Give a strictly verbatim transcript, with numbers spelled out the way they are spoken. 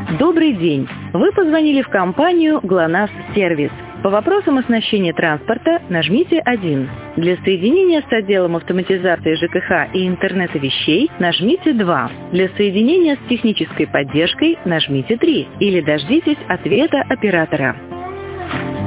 Добрый день! Вы позвонили в компанию ГЛОНАСС Сервис. По вопросам оснащения транспорта нажмите один. Для соединения с отделом автоматизации ЖКХ и интернета вещей нажмите два. Для соединения с технической поддержкой нажмите три. Или дождитесь ответа оператора.